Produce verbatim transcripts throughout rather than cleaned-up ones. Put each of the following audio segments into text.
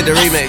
the remix.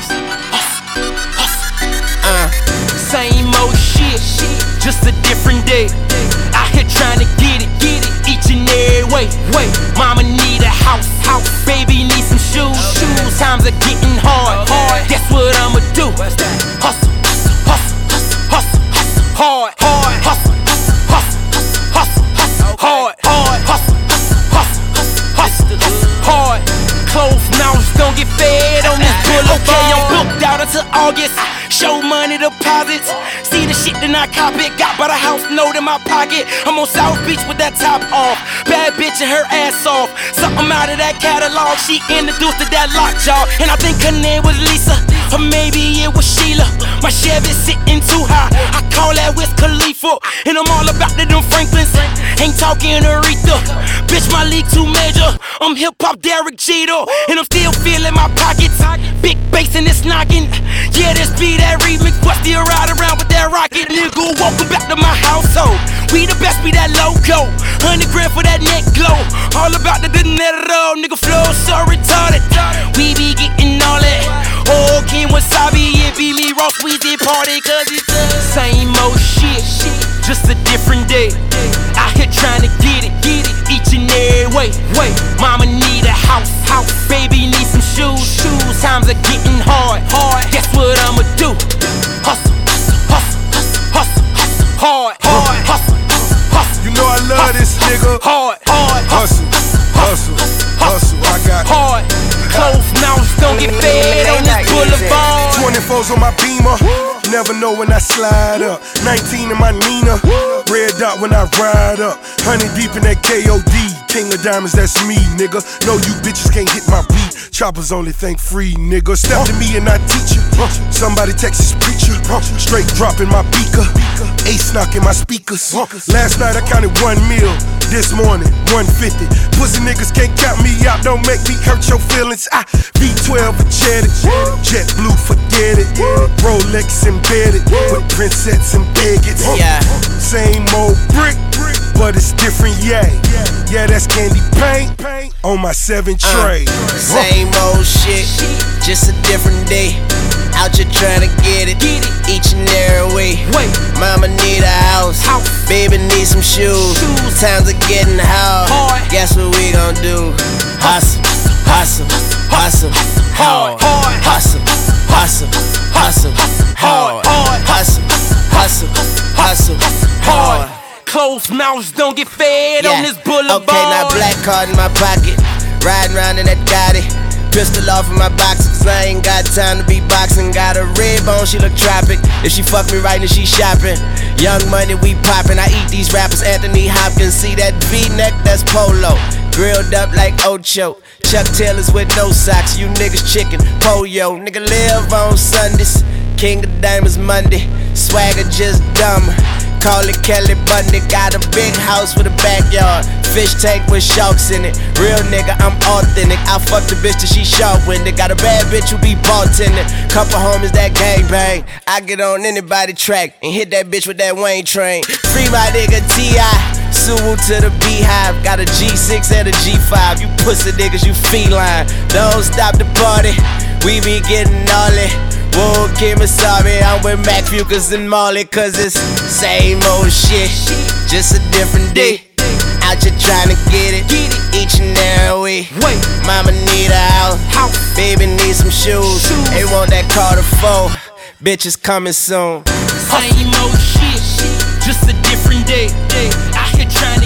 Uh, same old shit, just a different day. Out here trying to get it, get it each and every way. Wait, mama need a house, house. Baby need some shoes, shoes. Times are getting hard, hard. Guess what I'ma do? Hustle, hustle, hustle, hustle, hustle, hard, hard, hustle, hustle, hustle, hustle, hard, hard, hustle, hustle, hustle, hustle, hard. Closed mouths don't get fed on this boulevard. Okay, I'm booked out until August. Show money deposits. See the shit that I cop it. Got by the house note in my pocket. I'm on South Beach with that top off. Bad bitch and her ass off. Something out of that catalog. She introduced to that lockjaw. And I think her name was Lisa, or maybe it was Sheila. My Chevy sitting too high. I call that Wiz Khalifa. And I'm all about the them Franklins. Ain't talking Aretha. Bitch, my league too major. I'm hip-hop Derek Jeter. And I'm still feeling my pockets. Big bass and it's knocking. Yeah, this be that remix. But still ride around with that rocket. Nigga, welcome back to my household. We the best, be that logo. Hundred grand for that neck glow. All about the dinero. Nigga flow so retarded. We be getting all that. Oh, King Wasabi, it be me, Ross Weezy party. Cause it's the same old shit, just a different day. Out here trying to get it, get it each and every way. Wait, mama need a house, house. Baby need some shoes, shoes. Times are getting hard, hard. Guess what I'ma do? Hustle, hustle, hustle, hustle, hustle, hard, hard, hustle, hustle. You know I love this nigga. Hard, hard, Hustle, hustle, hustle. I got hard. Closed mouths don't get fed on this boulevard. twenty-fours on my Beamer. Never know when I slide up. nineteen in my Nina. Red dot when I ride up. Honey deep in that K O D. King of diamonds, that's me, nigga. No, you bitches can't hit my beat. Choppers only think free, nigga. Step to me and I teach you. Somebody Texas preacher. Straight dropping my beaker. Ace knocking my speakers. Last night I counted one mil. This morning, one fifty. Pussy niggas can't count me out. Don't make me hurt your feelings. I V twelve a jetted. Jet blue, forget it. Rolex embedded with princess and bigots. Yeah. Same old brick, but it's different, yeah. Yeah, that's candy paint on my seven tray. Uh, same old shit, just a different day. Out here trying to get it, each and every way. Wait, mama need a house, house. Baby need some shoes. shoes. Times are getting hard. hard. Guess what we gon' do? Hustle, hustle, hustle, hard. Hustle, hustle, hustle, hard. Hustle, hustle, hustle, hard. Closed mouths don't get fed Yeah. on this boulevard. Okay, now black card in my pocket. Riding around in that Gotti. Pistol off in my box, cause I ain't got time to be boxing. Got a red bone, she look tropic. If she fuck me right, then she shopping. Young money, we poppin'. I eat these rappers, Anthony Hopkins. See that V-neck, that's polo. Grilled up like Ocho. Chuck Taylors with no socks. You niggas chicken, pollo. Nigga live on Sundays. King of Diamonds Monday. Swagger just dumb. Call it Kelly Bundy. Got a big house with a backyard. Fish tank with sharks in it. Real nigga, I'm authentic. I fuck the bitch till she sharp-winded. Got a bad bitch who be bartending. Couple homies that gangbang. I get on anybody track and hit that bitch with that Wayne train. Free my nigga T I Suwu to the beehive. Got a G six and a G five. You pussy niggas, you feline. Don't stop the party. We be getting all it. Whoa, Kim, sorry, I'm with Mac Fucus and Marley. Cause it's same old shit, just a different day. Out here trying to get it, each and every way. Wait, mama need a house, house. Baby need some shoes. shoes. They want that Carter four, bitches coming soon. Same old shit, just a different day. Out here trying to